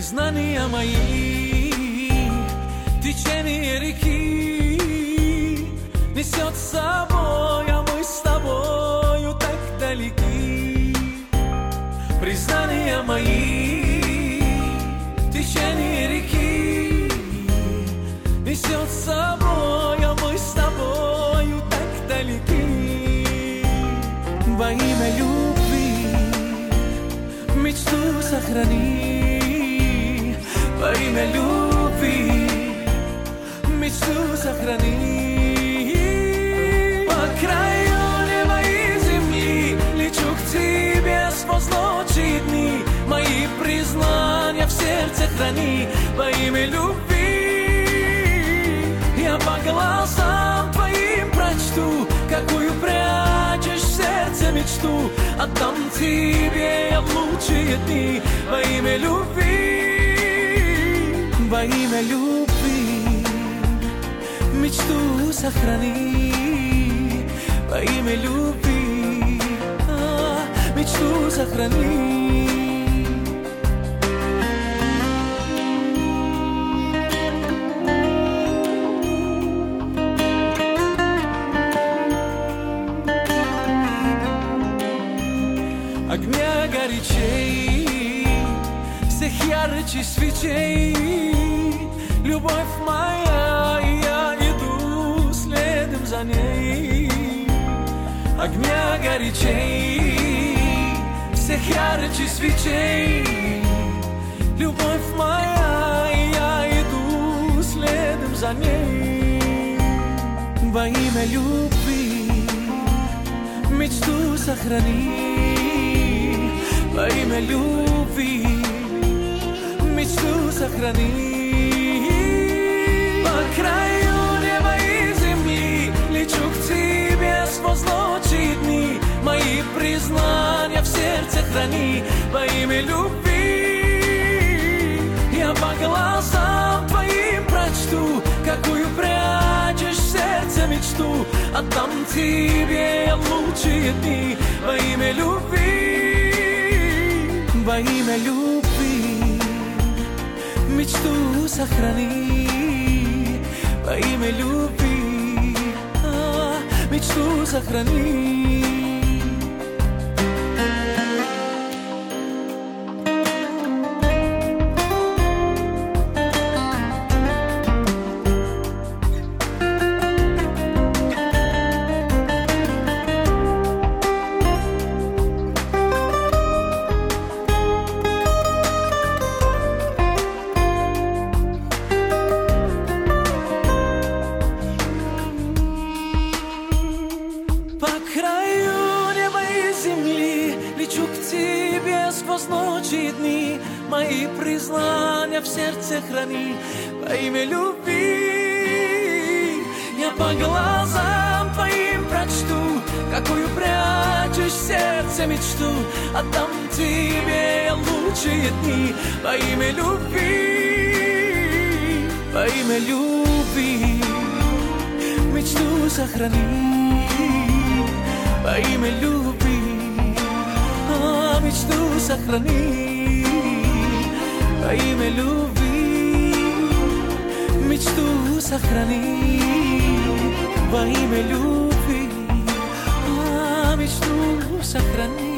признания мои, течение реки несет с собой, а мы с тобою так далеки. Признания мои, течение реки несет с собой, а мы с тобою так далеки. Во имя любви мечту сохрани, во имя любви мечту сохрани. По краю неба и земли лечу к тебе сквозь ночи и дни. Мои признания в сердце храни, во имя любви. Я по глазам твоим прочту, какую прячешь в сердце мечту. Отдам тебе я в лучшие дни, во имя любви, во имя любви. Мечту сохрани, во имя любви, мечту сохрани. Огня горячей, всех ярче свечей, любовь моя, и я иду следом за ней. Огня горячей, всех ярче свечей, любовь моя, и я иду следом за ней. Во имя любви мечту сохрани, во имя любви мечту сохрани. По краю неба и земли лечу к тебе сквозь ночи и дни. Мои признания в сердце храни, во имя любви. Я по глазам твоим прочту, какую прячешь в сердце мечту. Отдам тебе я лучшие дни, во имя любви, во имя любви. Мечту сохрани, во имя любви, мечту сохрани. По краю неба и земли лечу к тебе сквозь ночи и дни. Мои признания в сердце храни, во имя любви. Я по глазам твоим прочту, какую прячешь в сердце мечту. Отдам тебе я лучшие дни, во имя любви, во имя любви. Мечту сохрани, во имя любви, мечту сохрани, во имя любви, мечту сохрани, во имя любви, мечту сохрани.